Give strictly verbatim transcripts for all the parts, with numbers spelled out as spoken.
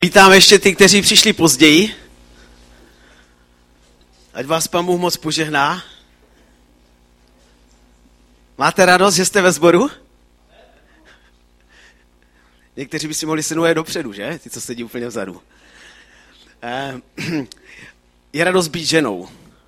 Vítám ještě ty, kteří přišli později. Ať vás Pán Bůh moc požehná. Máte radost, že jste ve sboru? Někteří by si mohli sednout dopředu, že? Ty, co sedí úplně vzadu. Je radost být ženou.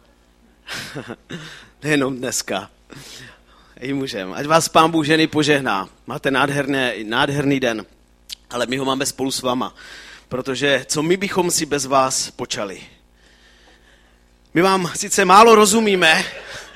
Nejenom dneska. I mužem. Ať vás Pán Bůh ženy požehná. Máte nádherné, nádherný den. Ale my ho máme spolu s váma. Protože co my bychom si bez vás počali? My vám sice málo rozumíme,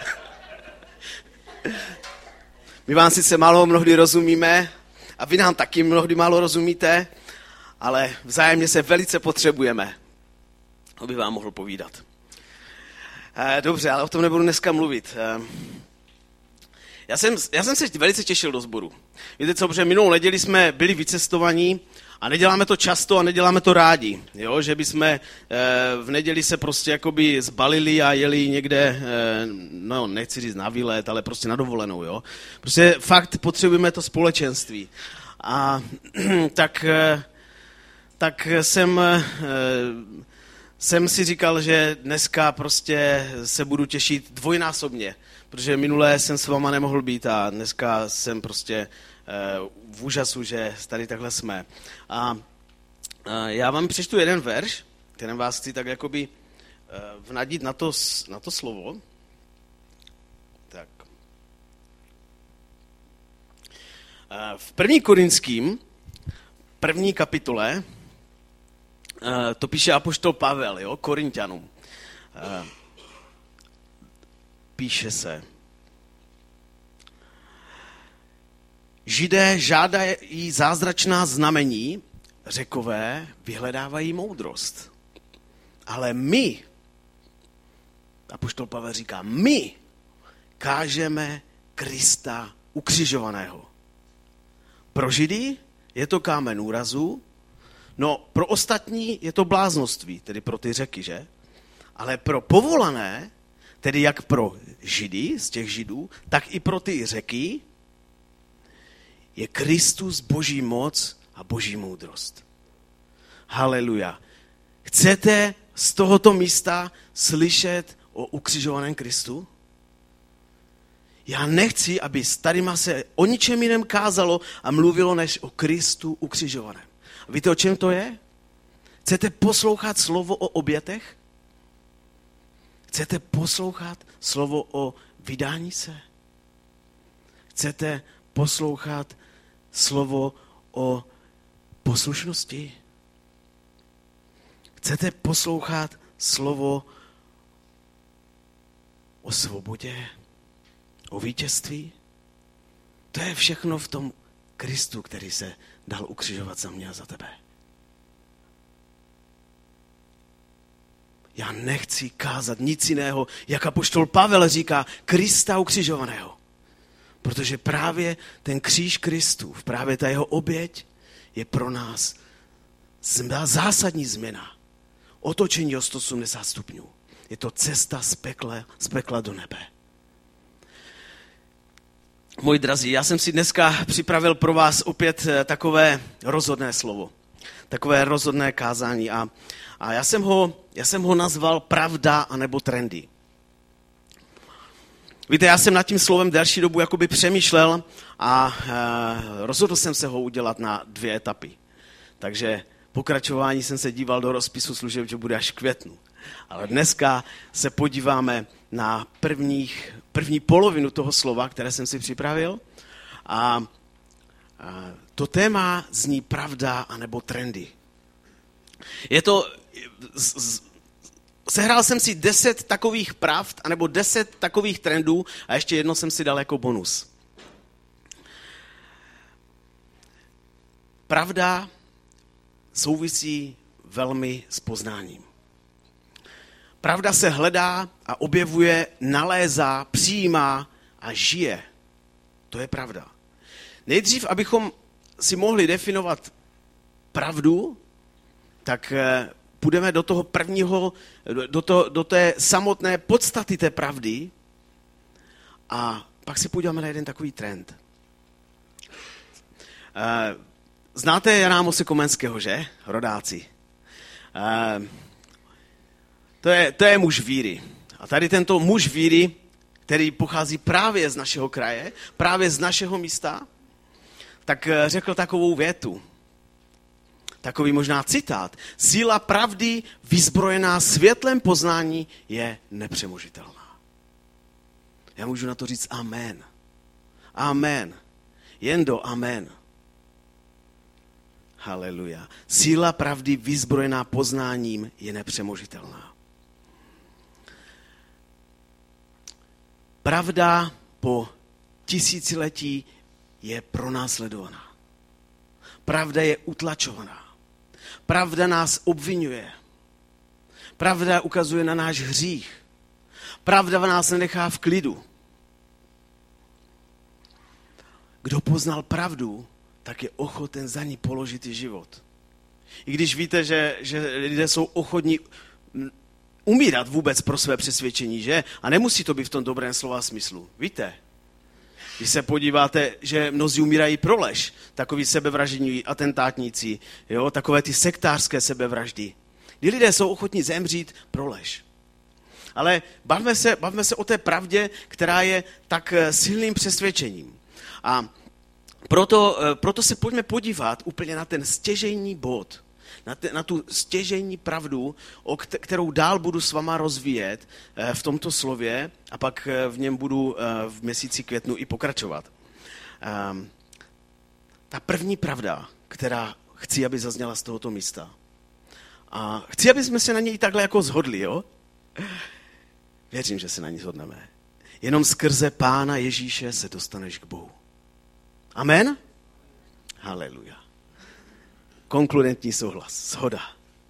my vám sice málo mnohdy rozumíme a vy nám taky mnohdy málo rozumíte, ale vzájemně se velice potřebujeme, aby vám mohl povídat. Dobře, ale o tom nebudu dneska mluvit. Já jsem, já jsem se velice těšil do sboru. Víte co, protože minulou neděli jsme byli vycestovaní a neděláme to často a neděláme to rádi. Jo? Že bychom e, v neděli se prostě jakoby zbalili a jeli někde, e, no nechci říct na výlet, ale prostě na dovolenou. Jo? Prostě fakt potřebujeme to společenství. A tak, e, tak jsem, e, jsem si říkal, že dneska prostě se budu těšit dvojnásobně. Protože minulé jsem s váma nemohl být a dneska jsem prostě v úžasu, že tady takhle jsme. A já vám přečtu jeden verš, kterým vás chci tak jakoby vnadit na to, na to slovo. Tak. V první Korinským, první kapitole, to píše apoštol Pavel, jo, Korinťanům. Píše se. Židé žádají zázračná znamení, Řekové vyhledávají moudrost. Ale my, apoštol Pavel říká, my kážeme Krista ukřižovaného. Pro Židy je to kámen úrazu, no pro ostatní je to bláznoství, tedy pro ty Řeky, že? Ale pro povolané, tedy jak pro Židy, z těch Židů, tak i pro ty Řeky, je Kristus boží moc a boží moudrost. Haleluja. Chcete z tohoto místa slyšet o ukřižovaném Kristu? Já nechci, aby starýma se o ničem jiném kázalo a mluvilo, než o Kristu ukřižovaném. A víte, o čem to je? Chcete poslouchat slovo o obětech? Chcete poslouchat slovo o vydání se? Chcete poslouchat slovo o poslušnosti? Chcete poslouchat slovo o svobodě? O vítězství? To je všechno v tom Kristu, který se dal ukřižovat za mě a za tebe. Já nechci kázat nic jiného, jak apoštol Pavel říká, Krista ukřižovaného. Protože právě ten kříž Kristův, právě ta jeho oběť je pro nás zásadní změna. Otočení o sto osmdesát stupňů. Je to cesta z pekla, z pekla do nebe. Moji drazí, já jsem si dneska připravil pro vás opět takové rozhodné slovo. Takové rozhodné kázání. A, a já, jsem ho, já jsem ho nazval Pravda anebo trendy. Víte, já jsem nad tím slovem delší dobu jakoby přemýšlel a e, rozhodl jsem se ho udělat na dvě etapy. Takže pokračování jsem se díval do rozpisu služeb, že bude až v květnu. Ale dneska se podíváme na prvních, první polovinu toho slova, které jsem si připravil. A, a to téma zní pravda anebo trendy. Je to... Z, z, Sehrál jsem si deset takových pravd, anebo deset takových trendů a ještě jedno jsem si dal jako bonus. Pravda souvisí velmi s poznáním. Pravda se hledá a objevuje, nalézá, přijímá a žije. To je pravda. Nejdřív, abychom si mohli definovat pravdu, tak půjdeme do toho prvního, do, to, do té samotné podstaty té pravdy a pak si podíváme na jeden takový trend. Znáte Jana Amose Komenského, že? Rodáci. Uh, to, je, to je muž víry. A tady tento muž víry, který pochází právě z našeho kraje, právě z našeho místa, tak řekl takovou větu. Takový možná citát. Síla pravdy vyzbrojená světlem poznání je nepřemožitelná. Já můžu na to říct amen. Amen. Jen do amen. Haleluja. Síla pravdy vyzbrojená poznáním je nepřemožitelná. Pravda po tisíciletí je pronásledovaná. Pravda je utlačovaná. Pravda nás obvinuje. Pravda ukazuje na náš hřích. Pravda nás nenechá v klidu. Kdo poznal pravdu, tak je ochoten za ní položit i život. I když víte, že, že lidé jsou ochotní umírat vůbec pro své přesvědčení, že? A nemusí to být v tom dobrém slova smyslu. Víte? Když se podíváte, že mnozí umírají pro lež, takoví sebevražední atentátníci, jo? Takové ty sektářské sebevraždy. Kdy lidé jsou ochotní zemřít pro lež. Ale bavme se, bavme se o té pravdě, která je tak silným přesvědčením. A proto, proto se pojďme podívat úplně na ten stěžejní bod, na, te, na tu stěžejní pravdu, o kterou dál budu s váma rozvíjet v tomto slově a pak v něm budu v měsíci květnu i pokračovat. Ta první pravda, která chci, aby zazněla z tohoto místa. A chci, aby jsme se na něj takhle jako shodli, jo? Věřím, že se na ní shodneme. Jenom skrze Pána Ježíše se dostaneš k Bohu. Amen? Haleluja. Konkludentní souhlas, shoda.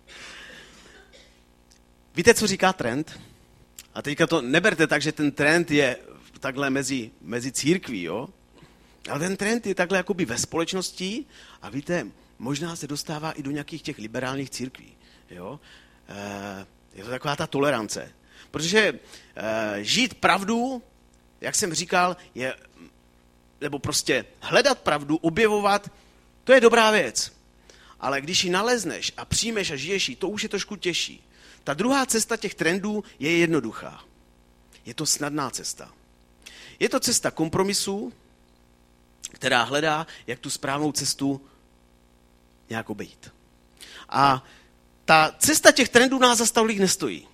Víte, co říká trend? A teďka to neberte tak, že ten trend je takhle mezi, mezi církví, jo? Ale ten trend je takhle jakoby ve společnosti a víte, možná se dostává i do nějakých těch liberálních církví, jo? Je to taková ta tolerance. Protože žít pravdu, jak jsem říkal, je, nebo prostě hledat pravdu, objevovat, to je dobrá věc. Ale když ji nalezneš a přijmeš a žiješ ji, to už je trošku těžší. Ta druhá cesta těch trendů je jednoduchá. Je to snadná cesta. Je to cesta kompromisů, která hledá, jak tu správnou cestu nějak obejít. A ta cesta těch trendů nás zas tolik nestojí.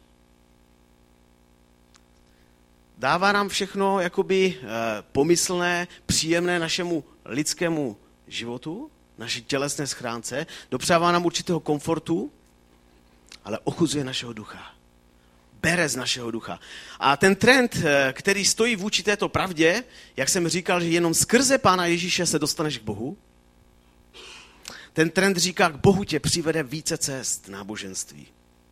Dává nám všechno jakoby e, pomyslné, příjemné našemu lidskému životu, naší tělesné schránce, dopřává nám určitého komfortu, ale ochuzuje našeho ducha. Bere z našeho ducha. A ten trend, který stojí vůči této pravdě, jak jsem říkal, že jenom skrze Pána Ježíše se dostaneš k Bohu, ten trend říká, k Bohu tě přivede více cest náboženství.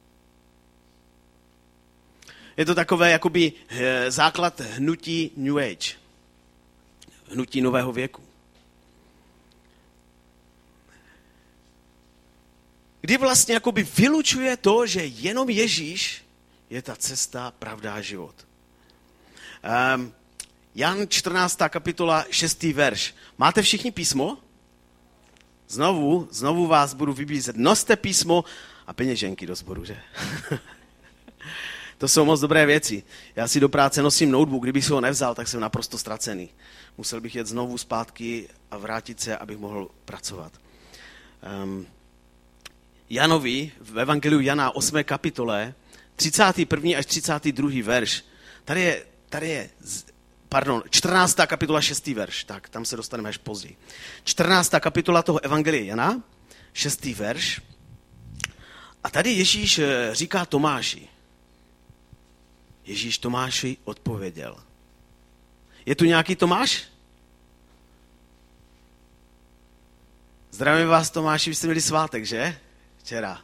Je to takové jakoby základ hnutí New Age. Hnutí nového věku. Kdy vlastně jakoby vylučuje to, že jenom Ježíš je ta cesta, pravda a život. Um, Jan čtrnáctá kapitola, šestý verš. Máte všichni písmo? Znovu, znovu vás budu vybízet. Noste písmo a peněženky do sboru, že? To jsou moc dobré věci. Já si do práce nosím notebook, kdybych si ho nevzal, tak jsem naprosto ztracený. Musel bych jet znovu zpátky a vrátit se, abych mohl pracovat. Um, Janovi v Evangeliu Jana osmé kapitole, třicátý první až třicátý druhý verš. Tady je, tady je pardon, čtrnáctá kapitola šestý verš, tak tam se dostaneme až později. čtrnáctá kapitola toho Evangelia Jana, šestý verš. A tady Ježíš říká Tomáši. Ježíš Tomáši odpověděl. Je tu nějaký Tomáš? Zdravím vás, Tomáši, vy jste měli svátek, že? Včera.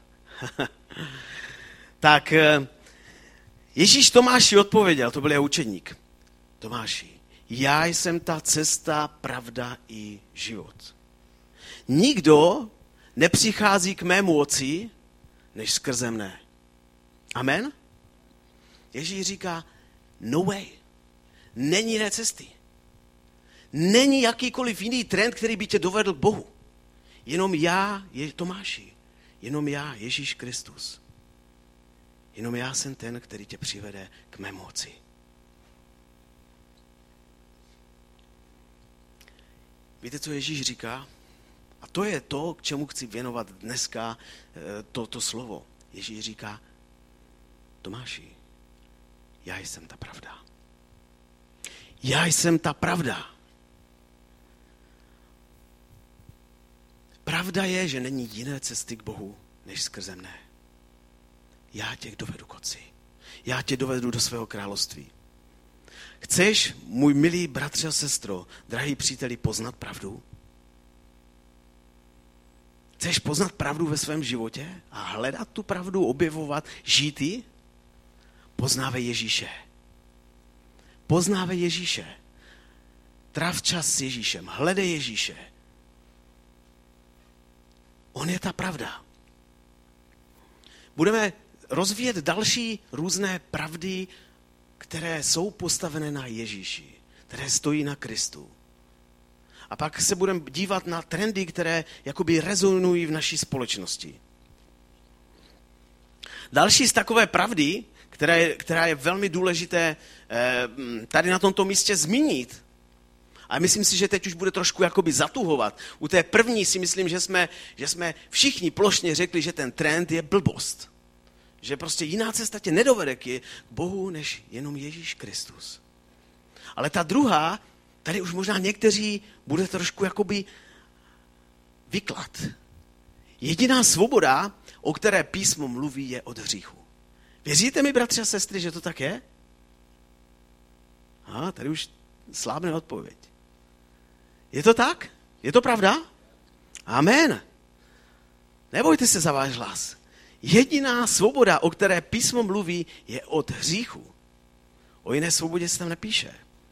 Tak Ježíš Tomáši odpověděl, to byl jeho učedník. Tomáši, já jsem ta cesta, pravda i život. Nikdo nepřichází k mému otci, než skrze mne. Amen? Ježíš říká, no way. Není jiné cesty. Není jakýkoliv jiný trend, který by tě dovedl k Bohu. Jenom já, je Tomáši, jenom já, Ježíš Kristus. Jenom já jsem ten, který tě přivede k mé moci. Víte, co Ježíš říká? A to je to, k čemu chci věnovat dneska toto slovo. Ježíš říká, Tomáši, já jsem ta pravda. Já jsem ta pravda. Pravda je, že není jiné cesty k Bohu, než skrze mne. Já tě dovedu k Otci. Já tě dovedu do svého království. Chceš, můj milý bratře a sestro, drahý příteli, poznat pravdu? Chceš poznat pravdu ve svém životě a hledat tu pravdu, objevovat, žít ji? Poznávej Ježíše. Poznávej Ježíše. Tráv čas s Ježíšem. Hledej Ježíše. On je ta pravda. Budeme rozvíjet další různé pravdy, které jsou postavené na Ježíši, které stojí na Kristu. A pak se budeme dívat na trendy, které jakoby rezonují v naší společnosti. Další z takové pravdy, která je, která je velmi důležité tady na tomto místě zmínit, a myslím si, že teď už bude trošku jakoby zatuhovat. U té první si myslím, že jsme, že jsme všichni plošně řekli, že ten trend je blbost. Že prostě jiná cesta tě nedovede k Bohu, než jenom Ježíš Kristus. Ale ta druhá, tady už možná někteří bude trošku jakoby vyklad. Jediná svoboda, o které písmo mluví, je od hříchu. Věříte mi, bratři a sestry, že to tak je? A tady už slábne odpověď. Je to tak? Je to pravda? Amen. Nebojte se za váš hlas. Jediná svoboda, o které písmo mluví, je od hříchu. O jiné svobodě se tam nepíše.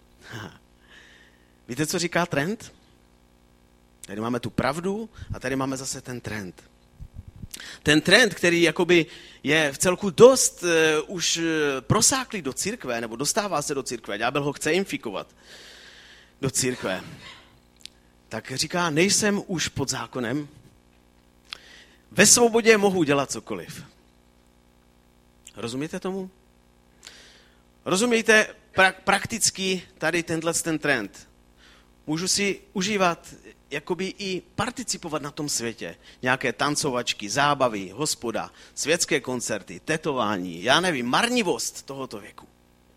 Víte, co říká trend? Tady máme tu pravdu a tady máme zase ten trend. Ten trend, který jakoby je v celku dost uh, už prosáklý do církve, nebo dostává se do církve, ďábel ho chce infikovat do církve, tak říká, nejsem už pod zákonem, ve svobodě mohu dělat cokoliv. Rozumíte tomu? Rozumíte pra- prakticky tady tenhle ten trend? Můžu si užívat, jakoby i participovat na tom světě. Nějaké tancovačky, zábavy, hospoda, světské koncerty, tetování, já nevím, marnivost tohoto věku.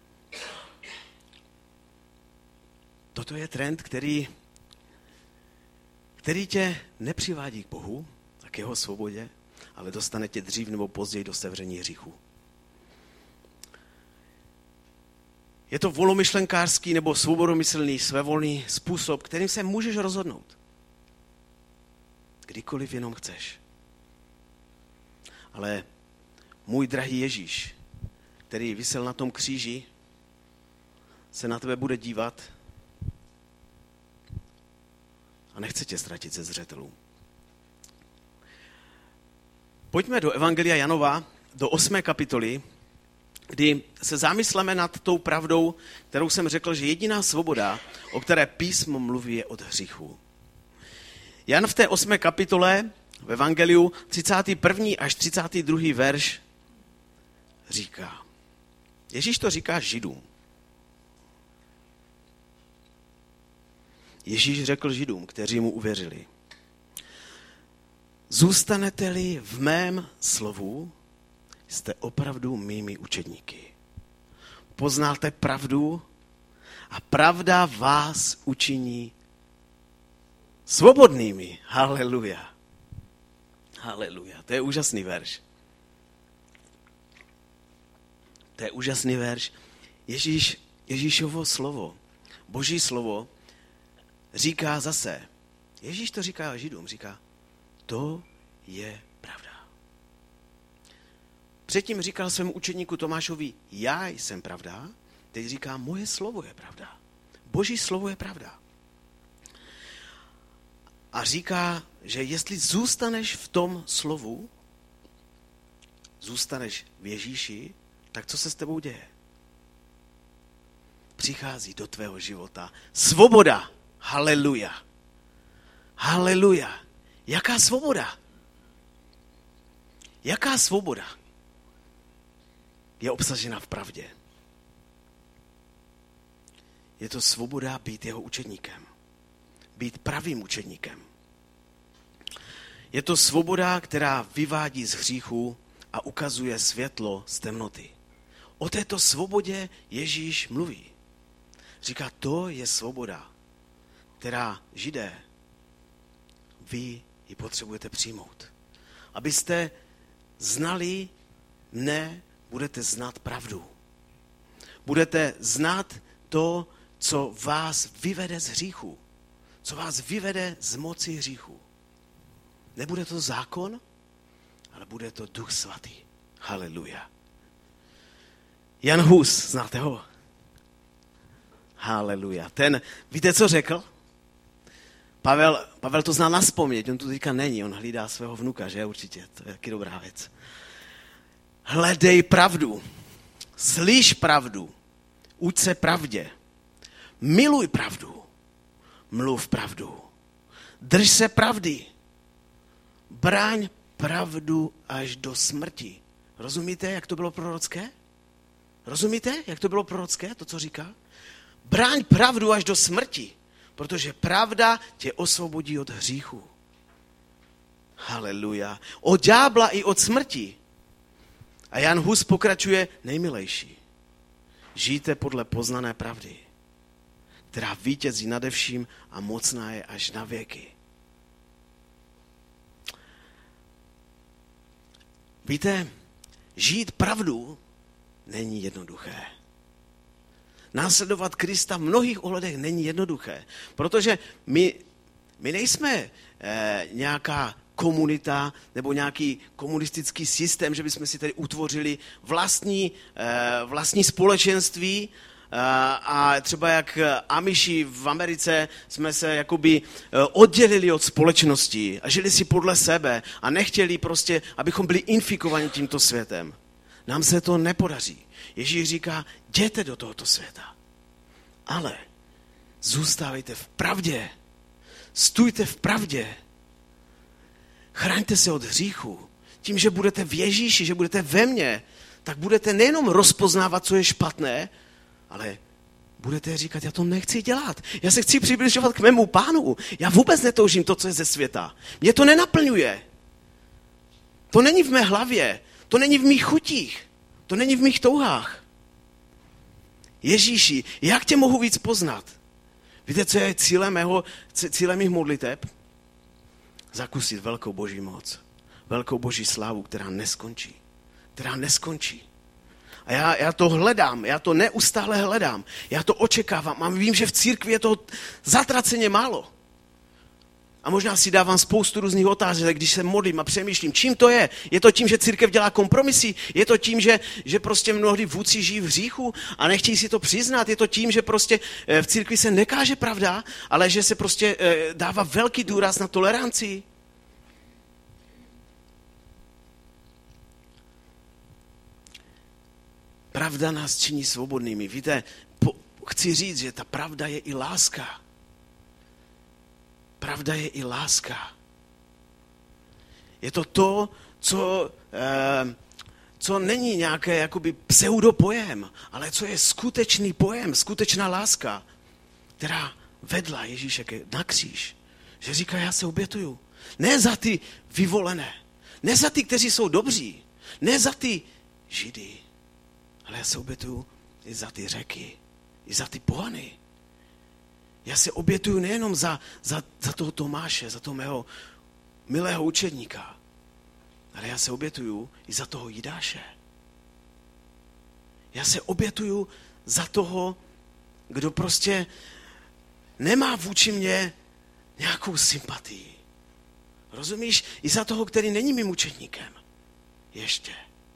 Toto je trend, který, který tě nepřivádí k Bohu, a k jeho svobodě, ale dostane tě dřív nebo později do sevření hříchu. Je to volomyšlenkářský nebo svobodomyslný, svévolný způsob, kterým se můžeš rozhodnout. Kdykoliv jenom chceš. Ale můj drahý Ježíš, který visel na tom kříži, se na tebe bude dívat a nechce tě ztratit ze zřetelu. Pojďme do Evangelia Janova, do osmé kapitoly, kdy se zamysleme nad tou pravdou, kterou jsem řekl, že jediná svoboda, o které písmo mluví, je od hříchu. Jan v té osmé kapitole v Evangeliu třicátý první až třicátý druhý verš říká. Ježíš to říká Židům. Ježíš řekl Židům, kteří mu uvěřili. Zůstanete-li v mém slovu, jste opravdu mými učedníky. Poznáte pravdu a pravda vás učiní svobodnými. Haleluja. Haleluja. To je úžasný verš. To je úžasný verš. Ježíš, Ježíšovo slovo, Boží slovo říká zase. Ježíš to říká Židům, říká, to je pravda. Předtím říkal svému učeníku Tomášovi, já jsem pravda, teď říká, moje slovo je pravda. Boží slovo je pravda. A říká, že jestli zůstaneš v tom slovu, zůstaneš v Ježíši, tak co se s tebou děje? Přichází do tvého života svoboda. Haleluja. Haleluja. Jaká svoboda? Jaká svoboda je obsažena v pravdě? Je to svoboda být jeho učedníkem. Být pravým učedníkem. Je to svoboda, která vyvádí z hříchu a ukazuje světlo z temnoty. O této svobodě Ježíš mluví. Říká, to je svoboda, která, Židé, vy ji potřebujete přijmout. Abyste znali mne, budete znát pravdu. Budete znát to, co vás vyvede z hříchu. Co vás vyvede z moci hříchu. Nebude to zákon, ale bude to Duch Svatý. Haleluja. Jan Hus, znáte ho? Haleluja. Ten, víte, co řekl? Pavel, Pavel to zná nazpaměť, on tu teďka není, on hlídá svého vnuka, že určitě, to je taky dobrá věc. Hledej pravdu, slyš pravdu, uč se pravdě, miluj pravdu, mluv pravdu, drž se pravdy, bráň pravdu až do smrti. Rozumíte, jak to bylo prorocké? Rozumíte, jak to bylo prorocké, to, co říká? Bráň pravdu až do smrti, protože pravda tě osvobodí od hříchu. Haleluja. Od ďábla i od smrti. A Jan Hus pokračuje nejmilejší. Žijte podle poznané pravdy, která vítězí nade vším a mocná je až na věky. Víte, žít pravdu není jednoduché. Následovat Krista v mnohých ohledech není jednoduché, protože my, my nejsme eh, nějaká komunita nebo nějaký komunistický systém, že bychom si tady utvořili vlastní, eh, vlastní společenství eh, a třeba jak Amiši v Americe jsme se jakoby eh, oddělili od společnosti a žili si podle sebe a nechtěli prostě, abychom byli infikovaní tímto světem. Nám se to nepodaří. Ježíš říká, jděte do tohoto světa, ale zůstávejte v pravdě, stůjte v pravdě, chraňte se od hříchu. Tím, že budete v Ježíši, že budete ve mně, tak budete nejenom rozpoznávat, co je špatné, ale budete říkat, já to nechci dělat. Já se chci přibližovat k mému Pánu. Já vůbec netoužím to, co je ze světa. Mě to nenaplňuje. To není v mé hlavě. To není v mých chutích. To není v mých touhách. Ježíši, jak tě mohu víc poznat? Víte, co je cílem, mého, cílem mých modliteb? Zakusit velkou boží moc. Velkou boží slávu, která neskončí. Která neskončí. A já, já to hledám, já to neustále hledám. Já to očekávám. A vím, že v církvi je to zatraceně málo. A možná si dávám spoustu různých otázek, když se modlím a přemýšlím, čím to je. Je to tím, že církev dělá kompromisy? Je to tím, že, že prostě mnohdy vůdci žijí v hříchu a nechtějí si to přiznat? Je to tím, že prostě v církvi se nekáže pravda, ale že se prostě dává velký důraz na toleranci? Pravda nás činí svobodnými. Víte, po, chci říct, že ta pravda je i láska. Pravda je i láska. Je to to, co, eh, co není nějaké jakoby pseudopojem, ale co je skutečný pojem, skutečná láska, která vedla Ježíše na kříž. Že říká, já se obětuju. Ne za ty vyvolené, ne za ty, kteří jsou dobří, ne za ty Židy, ale já se obětuju i za ty Řeky, i za ty pohany. Já se obětuju nejenom za, za, za toho Tomáše, za toho mého milého učedníka, ale já se obětuju i za toho Jidáše. Já se obětuju za toho, kdo prostě nemá vůči mně nějakou sympatii. Rozumíš? I za toho, který není mým učedníkem. Ještě.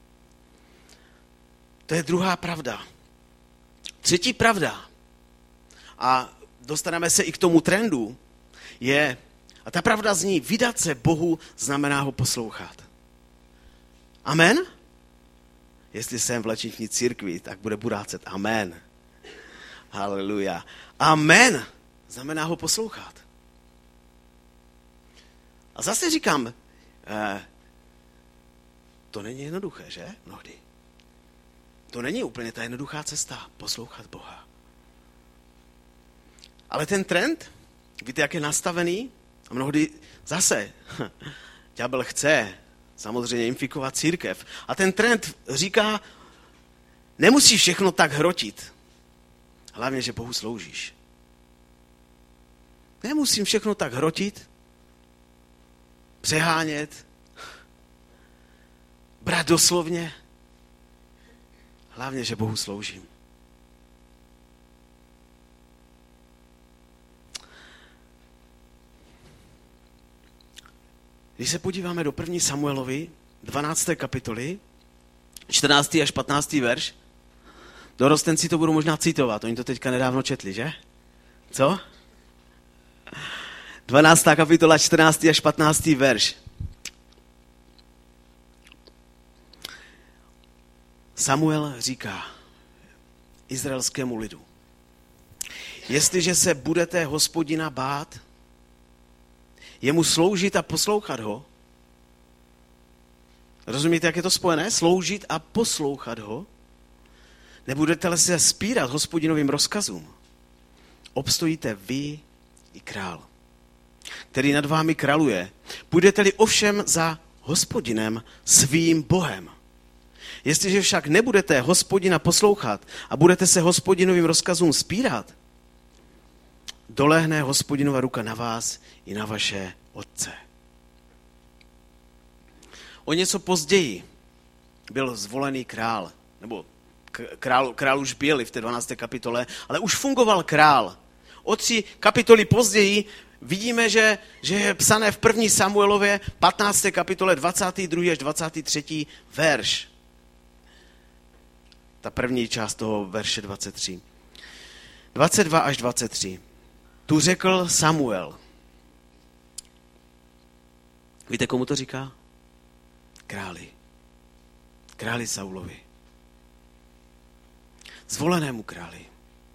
To je druhá pravda. Třetí pravda. A dostaneme se i k tomu trendu, je, a ta pravda zní, vydat se Bohu znamená ho poslouchat. Amen? Jestli jsem v Lečniční církvi, tak bude burácet. Amen. Haleluja. Amen znamená ho poslouchat. A A zase říkám, eh, to není jednoduché, že? Mnohdy. To není úplně ta jednoduchá cesta, poslouchat Boha. Ale ten trend, víte, jak je nastavený? A mnohdy zase, ďábel chce samozřejmě infikovat církev. A ten trend říká, nemusíš všechno tak hrotit. Hlavně, že Bohu sloužíš. Nemusím všechno tak hrotit, přehánět, brát doslovně. Hlavně, že Bohu sloužím. Když se podíváme do první Samuelovi, dvanácté kapitoly, čtrnáctý až patnáctý verš, dorostenci to budou možná citovat, oni to teďka nedávno četli, že? Co? dvanáctá kapitola, čtrnáctý až patnáctý verš. Samuel říká izraelskému lidu, jestliže se budete Hospodina bát, jemu sloužit a poslouchat ho, rozumíte, jak je to spojené? Sloužit a poslouchat ho, nebudete-li se spírat Hospodinovým rozkazům, obstojíte vy i král, který nad vámi králuje. Půjdete-li ovšem za Hospodinem svým Bohem. Jestliže však nebudete Hospodina poslouchat a budete se Hospodinovým rozkazům spírat, dolehne Hospodinova ruka na vás i na vaše otce. O něco později byl zvolený král, nebo král, král už byl v té dvanácté kapitole, ale už fungoval král. O tři kapitoly později vidíme, že, že je psané v první Samuelově patnácté kapitole dvacátý druhý až dvacátý třetí verš. Ta první část toho verše dvacet tři. dvacet dva až dvacet tři. Tu řekl Samuel. Víte, komu to říká? Králi. Králi Saulovi. Zvolenému králi.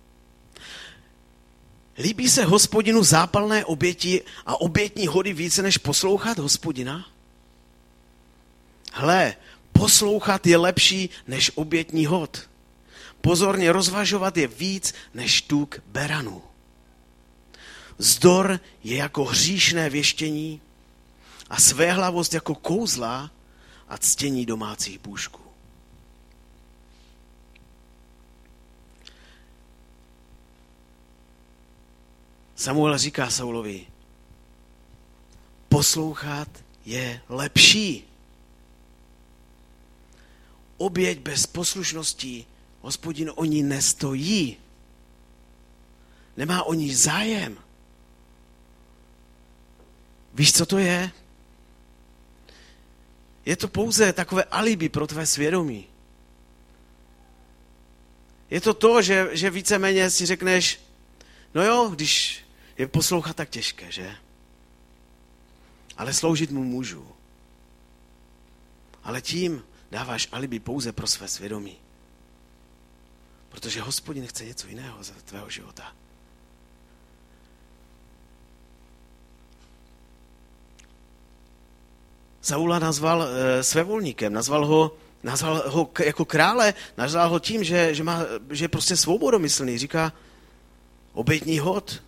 Líbí se Hospodinu zápalné oběti a obětní hody více, než poslouchat Hospodina? Hle, poslouchat je lepší než obětní hod. Pozorně rozvažovat je víc než tuk beranu. Zdor je jako hříšné věštění a svéhlavost jako kouzla a ctění domácích bůžků. Samuel říká Saulovi, poslouchat je lepší. Oběť bez poslušnosti Hospodin o ní nestojí. Nemá o ní zájem. Víš, co to je? Je to pouze takové alibi pro tvé svědomí. Je to to, že, že víceméně si řekneš, no jo, když je poslouchat tak těžké, že? Ale sloužit mu můžu. Ale tím dáváš alibi pouze pro své svědomí. Protože Hospodin chce něco jiného za tvého života. Saula nazval e, svévolníkem, nazval ho, nazval ho k, jako krále, nazval ho tím, že, že, má, že je prostě svobodomyslný. Říká obětní hod.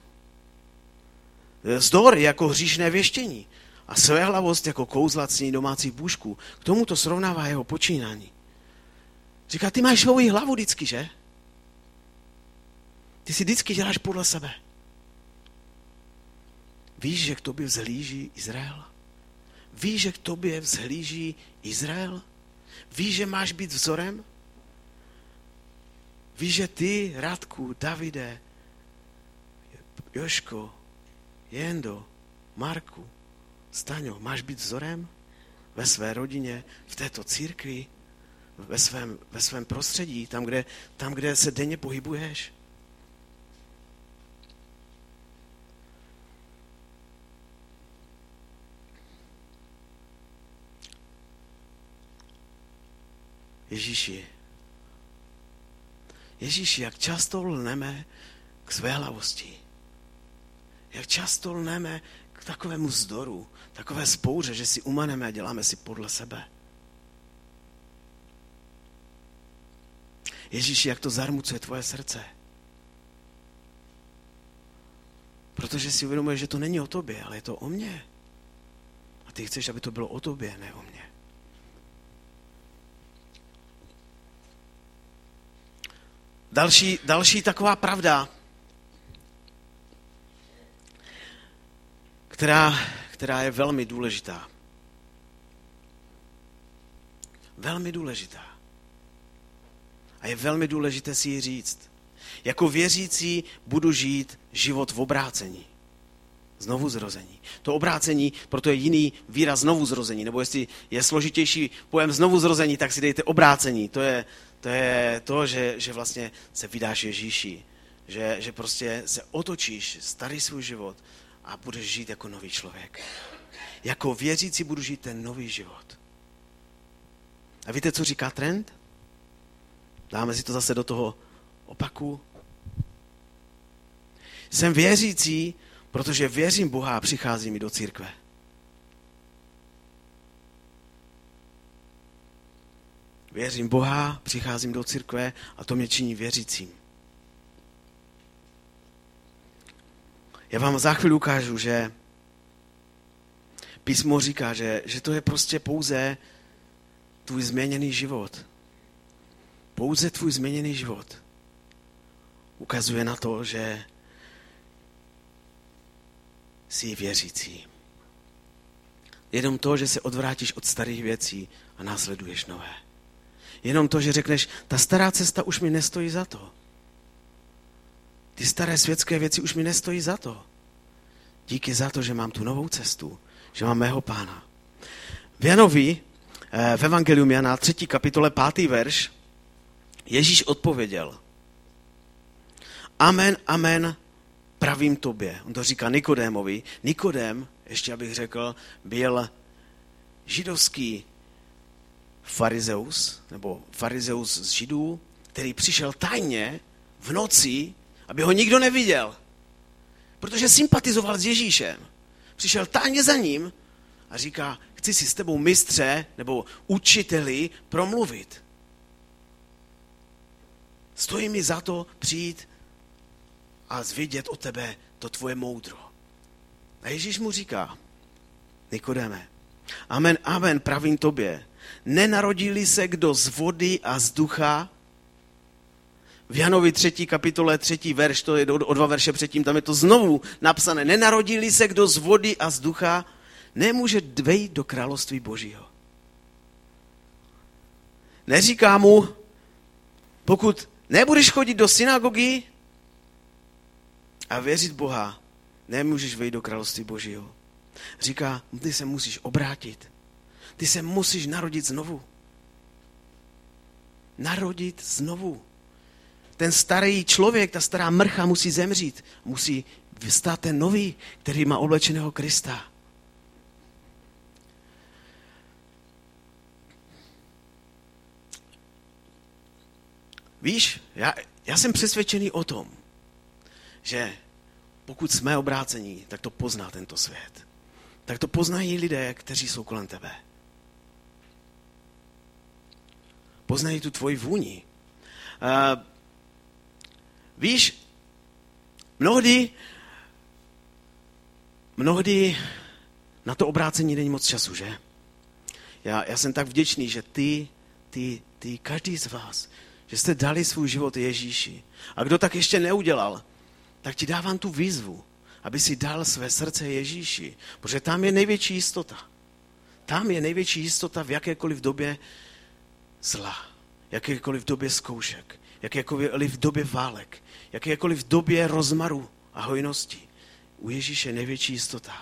Zdor jako hříšné věštění a svéhlavost jako kouzla cní domácích bůžků. K tomu to srovnává jeho počínání. Říká, ty máš svoji hlavu vždycky, že? Ty si vždycky děláš podle sebe. Víš, že k tobě vzhlíží Izrael? Víš, že k tobě vzhlíží Izrael? Víš, že máš být vzorem? Víš, že ty, Radku, Davide, Joško, Jendo, Marku, Staňo, máš být vzorem ve své rodině, v této církvi, ve svém, ve svém prostředí, tam kde, tam, kde se denně pohybuješ? Ježíši, Ježíši, jak často lneme k své hlavosti. Jak často lneme k k takovému vzdoru, takové spouře, že si umaneme a děláme si podle sebe. Ježíši, jak to zarmucuje tvoje srdce. Protože si uvědomuješ, že to není o tobě, ale je to o mně. A ty chceš, aby to bylo o tobě, ne o mně. Další, další taková pravda, která, která je velmi důležitá. Velmi důležitá. A je velmi důležité si ji říct. Jako věřící budu žít život v obrácení. Znovu zrození. To obrácení, proto je jiný výraz znovu zrození. Nebo jestli je složitější pojem znovu zrození, tak si dejte obrácení. To je to, je to že, že vlastně se vydáš Ježíši. Že, že prostě se otočíš starý svůj život a budeš žít jako nový člověk. Jako věřící budu žít ten nový život. A víte, co říká trend? Dáme si to zase do toho opaku. Jsem věřící, protože věřím Boha a přichází mi do církve. Věřím Boha, přicházím do církve a to mě činí věřícím. Já vám za chvíli ukážu, že písmo říká, že, že to je prostě pouze tvůj změněný život. Pouze tvůj změněný život ukazuje na to, že jsi věřící. Jenom to, že se odvrátíš od starých věcí a následuješ nové. Jenom to, že řekneš, ta stará cesta už mi nestojí za to. Ty staré světské věci už mi nestojí za to. Díky za to, že mám tu novou cestu, že mám mého Pána. V Janovi, v Evangelium Jana, třetí kapitole, pátý verš, Ježíš odpověděl. Amen, amen, pravím tobě. On to říká Nikodémovi. Nikodém, ještě abych řekl, byl židovský farizeus, nebo farizeus z Židů, který přišel tajně v noci, aby ho nikdo neviděl. Protože sympatizoval s Ježíšem. Přišel tajně za ním a říká, chci si s tebou mistře nebo učiteli promluvit. Stojí mi za to přijít a zvědět o tebe to tvoje moudro. A Ježíš mu říká, Nikodéme, amen, amen, pravím tobě, nenarodili se kdo z vody a z ducha? V Janovi třetí kapitole, třetí verš, to je o dva verše předtím, tam je to znovu napsané, nenarodili se kdo z vody a z ducha, nemůže vejít do království Božího. Neříká mu, pokud nebudeš chodit do synagogy a věřit Boha, nemůžeš vejít do království Božího. Říká, ty se musíš obrátit. Ty se musíš narodit znovu. Narodit znovu. Ten starý člověk, ta stará mrcha musí zemřít. Musí vystát ten nový, který má oblečeného Krista. Víš, já, já jsem přesvědčený o tom, že pokud jsme obrácení, tak to pozná tento svět. Tak to poznají lidé, kteří jsou kolem tebe. Poznají tu tvoji vůni. Uh, víš, mnohdy, mnohdy na to obrácení není moc času, že? Já, já jsem tak vděčný, že ty, ty, ty, každý z vás, že jste dali svůj život Ježíši. A kdo tak ještě neudělal, tak ti dávám tu výzvu, aby si dal své srdce Ježíši, protože tam je největší jistota. Tam je největší jistota v jakékoliv době zla, jakékoliv době zkoušek, jakékoliv době válek, jakékoliv době rozmaru a hojnosti. U Ježíše je největší jistota.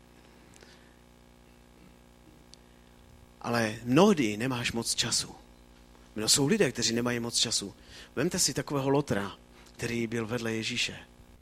Ale mnohdy nemáš moc času. Mnoho jsou lidé, kteří nemají moc času. Vemte si takového Lotra, který byl vedle Ježíše.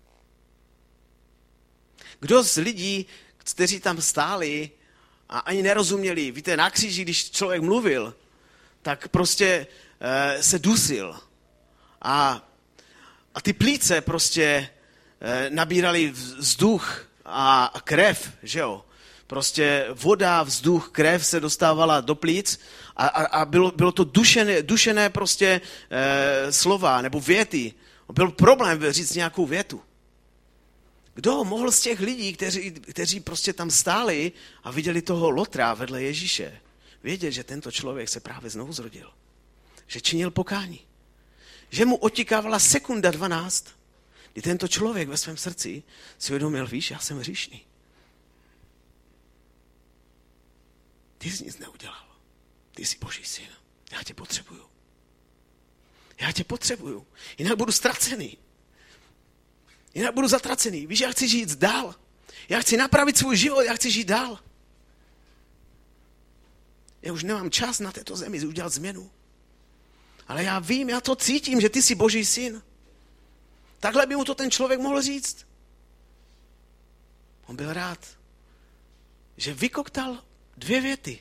Kdo z lidí, kteří tam stáli a ani nerozuměli, víte, na kříži, když člověk mluvil, tak prostě e, se dusil. A, a ty plíce prostě e, nabírali vzduch a krev, že jo. Prostě voda, vzduch, krev se dostávala do plíc a, a, a bylo, bylo to dušené, dušené prostě e, slova nebo věty. Byl problém říct nějakou větu. Kdo mohl z těch lidí, kteří, kteří prostě tam stáli a viděli toho lotra vedle Ježíše, vědět, že tento člověk se právě znovu zrodil? Že činil pokání. Že mu otikávala sekunda dvanáct, kdy tento člověk ve svém srdci si uvědomil, víš, já jsem hříšný. Ty jsi nic neudělal. Ty jsi Boží syn. Já tě potřebuju. Já tě potřebuju. Jinak budu ztracený. Jinak budu zatracený. Víš, já chci žít dál. Já chci napravit svůj život, já chci žít dál. Já už nemám čas na této zemi udělat změnu. Ale já vím, já to cítím, že ty jsi Boží syn. Takhle by mu to ten člověk mohl říct. On byl rád, že vykoktal dvě věty.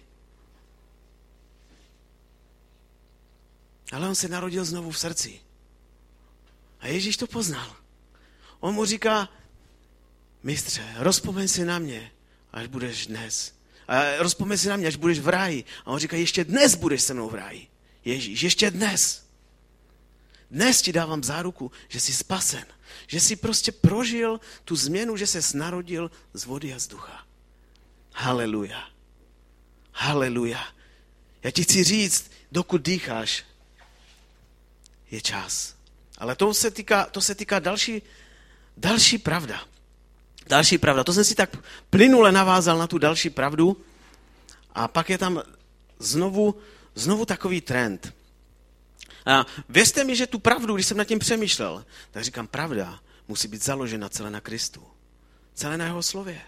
Ale on se narodil znovu v srdci. A Ježíš to poznal. On mu říká, mistře, rozpomeň si na mě, až budeš dnes. A rozpomeň si na mě, až budeš v ráji. A on říká, ještě dnes budeš se mnou v ráji. Ježíš, ještě dnes. Dnes ti dávám záruku, že jsi spasen. Že jsi prostě prožil tu změnu, že ses narodil z vody a z ducha. Haleluja. Haleluja. Já ti chci říct, dokud dýcháš, je čas. Ale to se týká, to se týká další, další pravda. Další pravda. To jsem si tak plynule navázal na tu další pravdu. A pak je tam znovu, znovu takový trend. A věřte mi, že tu pravdu, když jsem nad tím přemýšlel, tak říkám, pravda musí být založena celé na Kristu. Celé na jeho slově.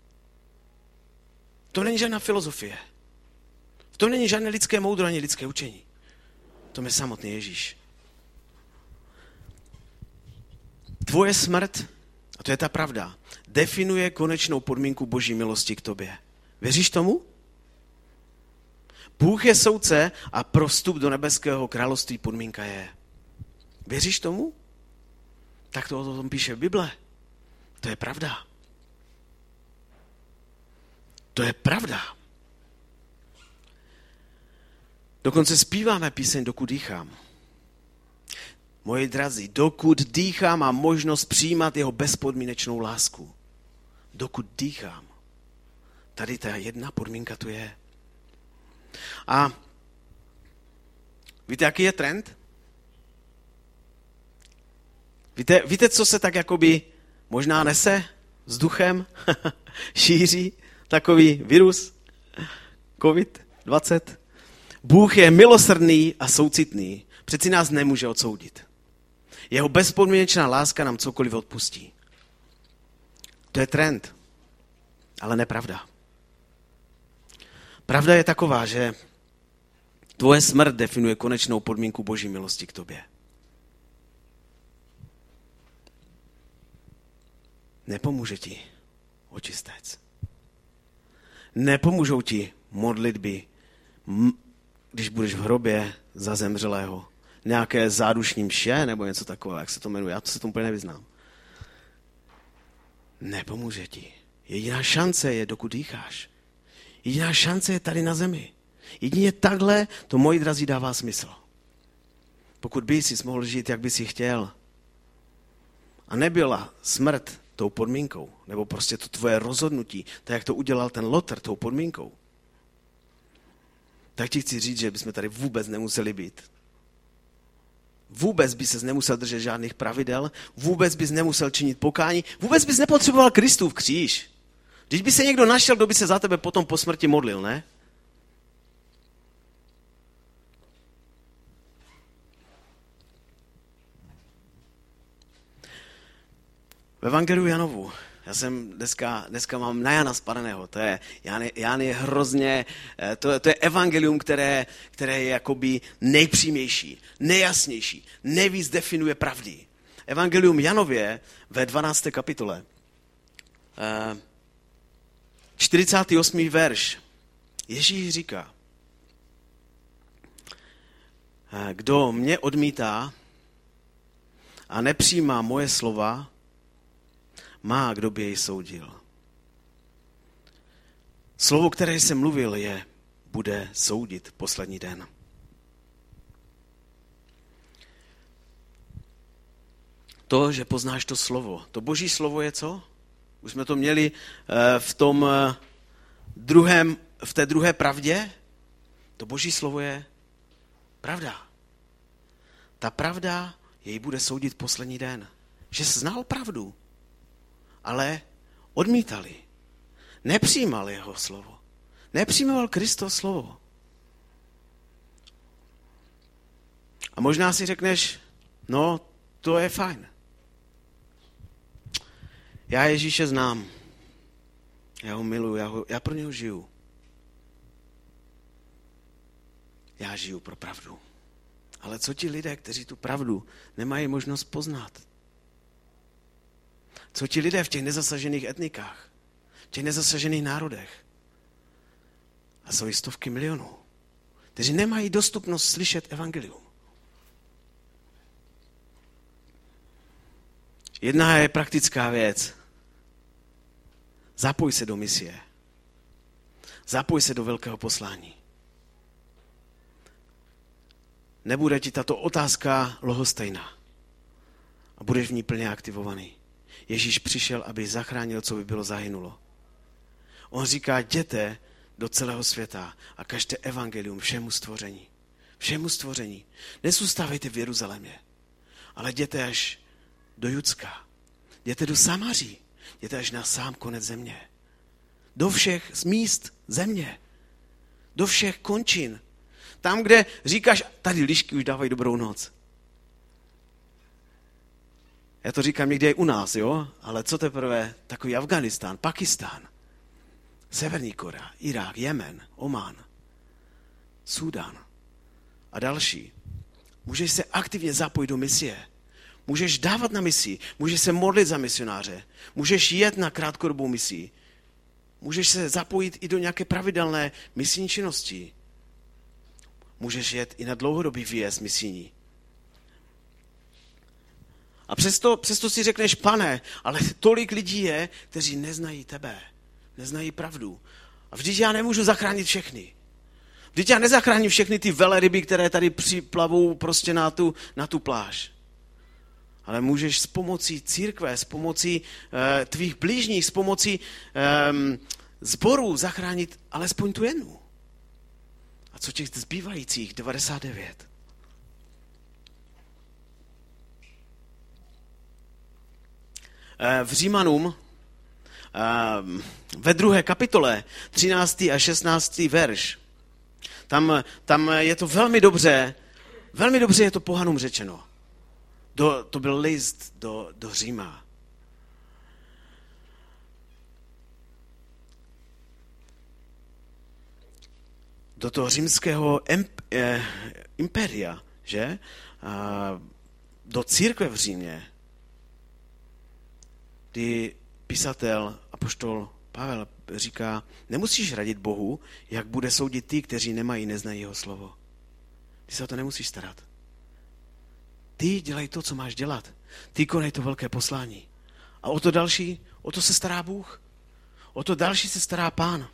To není žádná filozofie. To není žádné lidské moudro ani lidské učení. To je samotný Ježíš. Tvoje smrt, a to je ta pravda, definuje konečnou podmínku Boží milosti k tobě. Věříš tomu? Bůh je soudce a pro vstup do nebeského království podmínka je. Věříš tomu? Tak to o tom píše Bible. To je pravda. To je pravda. Dokonce zpíváme píseň Dokud dýchám. Moji drazí, dokud dýchám, mám možnost přijímat jeho bezpodmínečnou lásku. Dokud dýchám. Tady ta jedna podmínka tu je. A víte, jaký je trend? Víte, víte, co se tak jakoby možná nese vzduchem, šíří? Takový virus, covid dvacet. Bůh je milosrdný a soucitný. Přeci nás nemůže odsoudit. Jeho bezpodmínečná láska nám cokoliv odpustí. To je trend, ale nepravda. Pravda je taková, že tvoje smrt definuje konečnou podmínku Boží milosti k tobě. Nepomůže ti očistec. Nepomůžou ti modlitby, když budeš v hrobě za zemřelého. Nějaké zádušní mše nebo něco takového, jak se to jmenuje. Já to se tomu úplně nevyznám. Nepomůže ti. Jediná šance je, dokud dýcháš. Jediná šance je tady na zemi. Jedině takhle to, moji drazí, dává smysl. Pokud by jsi mohl žít, jak by si chtěl, a nebyla smrt tou podmínkou, nebo prostě to tvoje rozhodnutí, tak jak to udělal ten Lotr tou podmínkou, tak ti chci říct, že bychom tady vůbec nemuseli být. Vůbec by ses nemusel držet žádných pravidel, vůbec bys nemusel činit pokání, vůbec bys nepotřeboval Kristův kříž. Když by se někdo našel, kdo by se za tebe potom po smrti modlil, ne? V Evangeliu Janovu, já jsem dneska, dneska mám na Jana spadaného, to je, Jan, Jan je hrozně, to, to je evangelium, které, které je jakoby nejpřímější, nejjasnější, nejvíc definuje pravdy. Evangelium Janově ve dvanácté kapitole, čtyřicátý osmý verš, Ježíš říká, kdo mě odmítá a nepřijímá moje slova, má, kdo by jej soudil. Slovo, které jsem mluvil, je, bude soudit poslední den. To, že poznáš to slovo. To Boží slovo je co? Už jsme to měli v tom druhém, v té druhé pravdě. To Boží slovo je pravda. Ta pravda jej bude soudit poslední den. Že znal pravdu, ale odmítali. Nepřijímal jeho slovo. Nepřijímal Kristovo slovo. A možná si řekneš, no, to je fajn. Já Ježíše znám. Já ho miluji, já, ho, já pro něho žiju. Já žiju pro pravdu. Ale co ti lidé, kteří tu pravdu nemají možnost poznat? Co ti lidé v těch nezasažených etnikách, v těch nezasažených národech? A jsou i stovky milionů, kteří nemají dostupnost slyšet evangelium. Jedna je praktická věc. Zapoj se do misie. Zapoj se do velkého poslání. Nebude ti tato otázka lhostejná. A budeš v ní plně aktivovaný. Ježíš přišel, aby zachránil, co by bylo zahynulo. On říká, jděte do celého světa a kažte evangelium všemu stvoření. Všemu stvoření. Nezůstávejte v Jeruzalémě, ale jděte až do Judska. Jděte do Samaří. Jděte až na sám konec země. Do všech z míst země. Do všech končin. Tam, kde říkáš, tady lišky už dávají dobrou noc. Já to říkám někde i u nás, jo? Ale co teprve takový Afganistán, Pakistán, Severní Korea, Irák, Jemen, Oman, Súdán a další. Můžeš se aktivně zapojit do misie. Můžeš dávat na misi, můžeš se modlit za misionáře, můžeš jet na krátkodobou misi, můžeš se zapojit i do nějaké pravidelné misijní činnosti. Můžeš jet i na dlouhodobý výjezd misijní. A přesto, přesto si řekneš, pane, ale tolik lidí je, kteří neznají tebe, neznají pravdu. A vždyť já nemůžu zachránit všechny. Vždyť já nezachráním všechny ty veleryby, které tady připlavou prostě na tu, na tu pláž. Ale můžeš s pomocí církve, s pomocí uh, tvých blížních, s pomocí um, sborů zachránit alespoň tu jednu. A co těch zbývajících devadesát devět? V Římanům ve druhé kapitole, třináctý a šestnáctý verš, tam, tam je to velmi dobře, velmi dobře je to pohanům řečeno. Do, to byl list do, do Říma. Do toho římského emp, eh, impéria, že? A do církve v Římě, kdy písatel, apoštol Pavel říká, nemusíš radit Bohu, jak bude soudit ty, kteří nemají, neznají jeho slovo. Ty se o to nemusíš starat. Ty dělej to, co máš dělat. Ty konej to velké poslání. A o to další, o to se stará Bůh. O to další se stará Pán.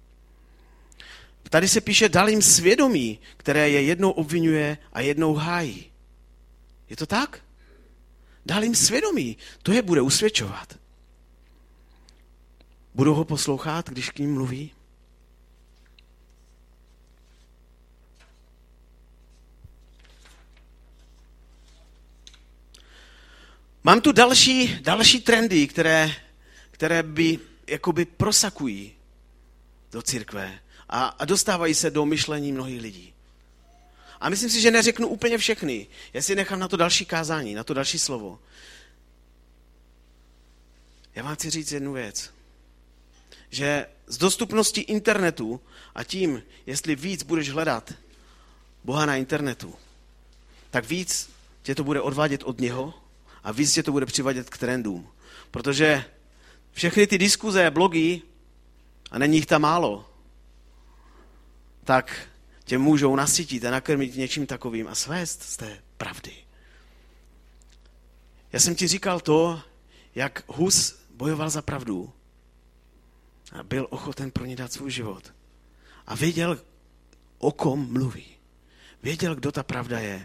Tady se píše, dal jim svědomí, které je jednou obvinuje a jednou hájí. Je to tak? Dal jim svědomí, to je bude usvědčovat. Budou ho poslouchat, když k ním mluví? Mám tu další, další trendy, které, které by jakoby prosakují do církve a, a dostávají se do myšlení mnohých lidí. A myslím si, že neřeknu úplně všechny. Já si nechám na to další kázání, na to další slovo. Já vám chci říct jednu věc. Že z dostupnosti internetu a tím, jestli víc budeš hledat Boha na internetu, tak víc tě to bude odvádět od něho a víc tě to bude přivádět k trendům. Protože všechny ty diskuze, blogy, a není jich tam málo, tak tě můžou nasytit a nakrmit něčím takovým a svést z té pravdy. Já jsem ti říkal to, jak Hus bojoval za pravdu. A byl ochoten pro ně dát svůj život. A věděl, o kom mluví. Věděl, kdo ta pravda je.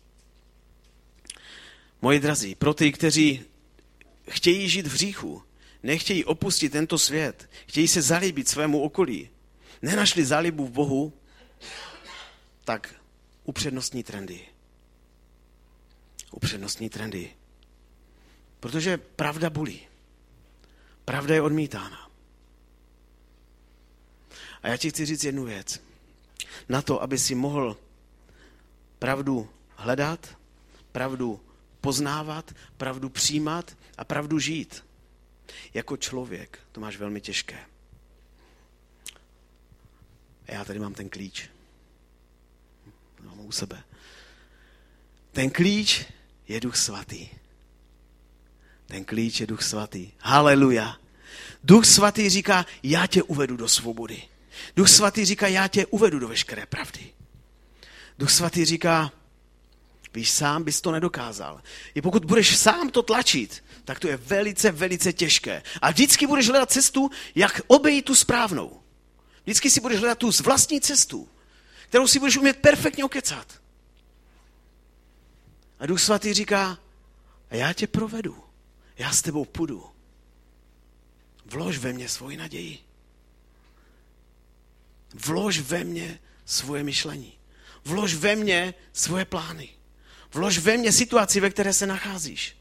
Moji drazí, pro ty, kteří chtějí žít v hříchu, nechtějí opustit tento svět, chtějí se zalíbit svému okolí, nenašli zálibu v Bohu, tak upřednostní trendy. Upřednostní trendy. Protože pravda bolí. Pravda je odmítána. A já ti chci říct jednu věc. Na to, aby si mohl pravdu hledat, pravdu poznávat, pravdu přijímat a pravdu žít. Jako člověk to máš velmi těžké. A já tady mám ten klíč. Mám u sebe. Ten klíč je Duch Svatý. Ten klíč je Duch Svatý. Haleluja. Duch Svatý říká, já tě uvedu do svobody. Duch Svatý říká, já tě uvedu do veškeré pravdy. Duch Svatý říká, víš, sám bys to nedokázal. I pokud budeš sám to tlačit, tak to je velice, velice těžké. A vždycky budeš hledat cestu, jak obejít tu správnou. Vždycky si budeš hledat tu vlastní cestu, kterou si budeš umět perfektně okecat. A Duch Svatý říká, a já tě provedu. Já s tebou půjdu. Vlož ve mně svoji naději. Vlož ve mně svoje myšlení. Vlož ve mně svoje plány. Vlož ve mně situaci, ve které se nacházíš.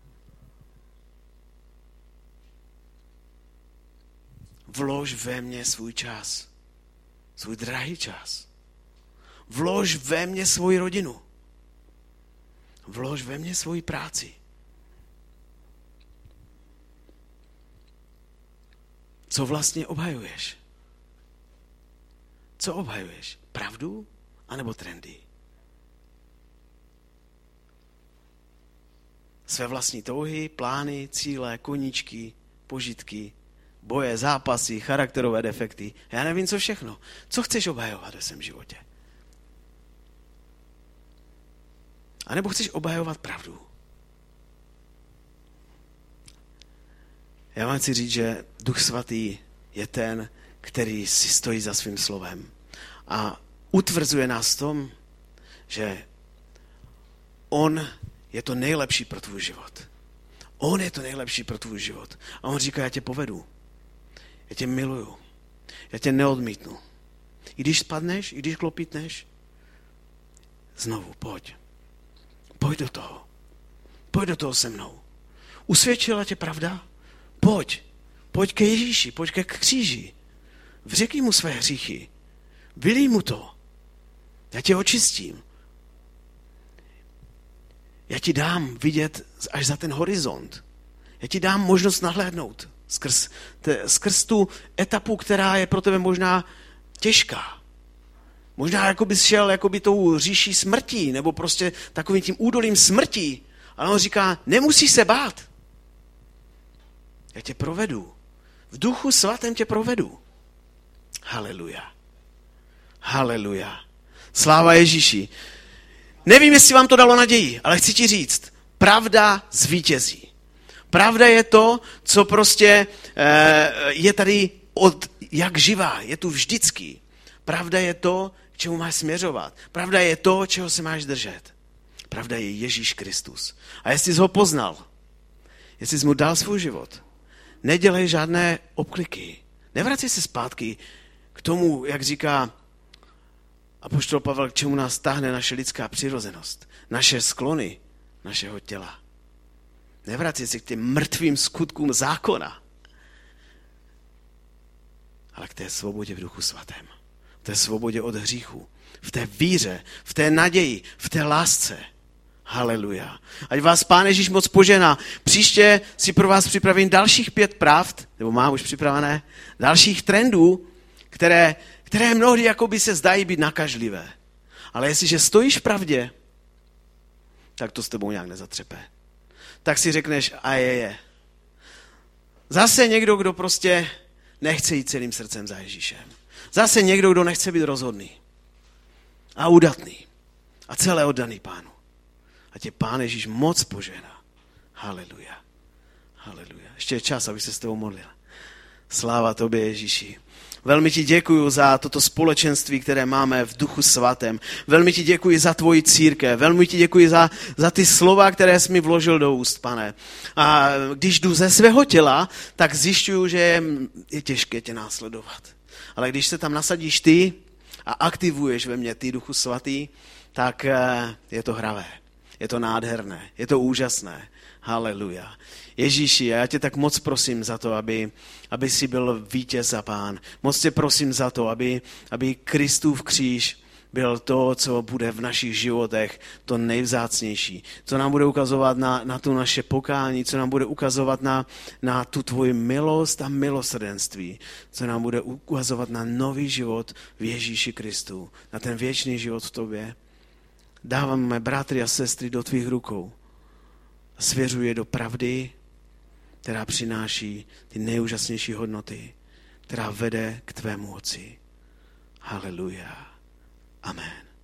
Vlož ve mně svůj čas. Svůj drahý čas. Vlož ve mně svoji rodinu. Vlož ve mně svoji práci. Co vlastně obhajuješ? Co obhajuješ? Pravdu anebo trendy? Své vlastní touhy, plány, cíle, koníčky, požitky, boje, zápasy, charakterové defekty. Já nevím, co všechno. Co chceš obhajovat ve svém životě? A nebo chceš obhajovat pravdu? Já vám chci říct, že Duch Svatý je ten, který si stojí za svým slovem. A utvrzuje nás v tom, že on je to nejlepší pro tvůj život. On je to nejlepší pro tvůj život. A on říká, já tě povedu. Já tě miluju. Já tě neodmítnu. I když spadneš, i když klopítneš, znovu pojď. Pojď do toho. Pojď do toho se mnou. Usvědčila tě pravda? Pojď. Pojď ke Ježíši, pojď ke kříži. Vřekni mu své hříchy. Vylij mu to. Já tě očistím. Já ti dám vidět až za ten horizont. Já ti dám možnost nahlédnout skrz, te, skrz tu etapu, která je pro tebe možná těžká. Možná jako bys šel jako by tou říší smrtí, nebo prostě takovým tím údolím smrtí. Ale on říká, nemusíš se bát. Já tě provedu. V Duchu Svatém tě provedu. Haleluja. Haleluja. Sláva Ježíši. Nevím, jestli vám to dalo naději, ale chci ti říct, pravda zvítězí. Pravda je to, co prostě je tady od jak živá, je tu vždycky. Pravda je to, k čemu máš směřovat. Pravda je to, čeho se máš držet. Pravda je Ježíš Kristus. A jestli jsi ho poznal, jestli jsi mu dal svůj život, nedělej žádné obkliky. Nevracej se zpátky k tomu, jak říká apoštol Pavel, k čemu nás táhne naše lidská přirozenost, naše sklony, našeho těla. Nevracej se k těm mrtvým skutkům zákona, ale k té svobodě v Duchu Svatém. V té svobodě od hříchu. V té víře, v té naději, v té lásce. Haleluja. Ať vás Pán Ježíš moc požená. Příště si pro vás připravím dalších pět pravd, nebo mám už připravené, dalších trendů, které, které mnohdy jakoby se zdají být nakažlivé. Ale jestliže stojíš v pravdě, tak to s tebou nějak nezatřepe. Tak si řekneš, a je, je. Zase někdo, kdo prostě nechce jít celým srdcem za Ježíšem. Zase někdo, kdo nechce být rozhodný a udatný a celé oddaný Pánu. A tě Pán Ježíš moc požehná. Haleluja. Haleluja. Ještě je čas, abych se s tebou modlil. Sláva tobě, Ježíši. Velmi ti děkuji za toto společenství, které máme v Duchu Svatém. Velmi ti děkuji za tvoji církev. Velmi ti děkuji za, za ty slova, které jsi mi vložil do úst, Pane. A když jdu ze svého těla, tak zjišťuju, že je těžké tě následovat. Ale když se tam nasadíš ty a aktivuješ ve mně ty, Duchu Svatý, tak je to hravé. Je to nádherné. Je to úžasné. Haleluja. Ježíši, já tě tak moc prosím za to, aby, aby jsi byl vítěz a pán. Moc tě prosím za to, aby, aby Kristův kříž byl to, co bude v našich životech to nejvzácnější. Co nám bude ukazovat na, na tu naše pokání, co nám bude ukazovat na, na tu tvoji milost a milosrdenství. Co nám bude ukazovat na nový život v Ježíši Kristu. Na ten věčný život v tobě. Dáváme bratry a sestry do tvých rukou. Svěřuje do pravdy, která přináší ty nejúžasnější hodnoty, která vede k tvému otci. Haleluja. Amen.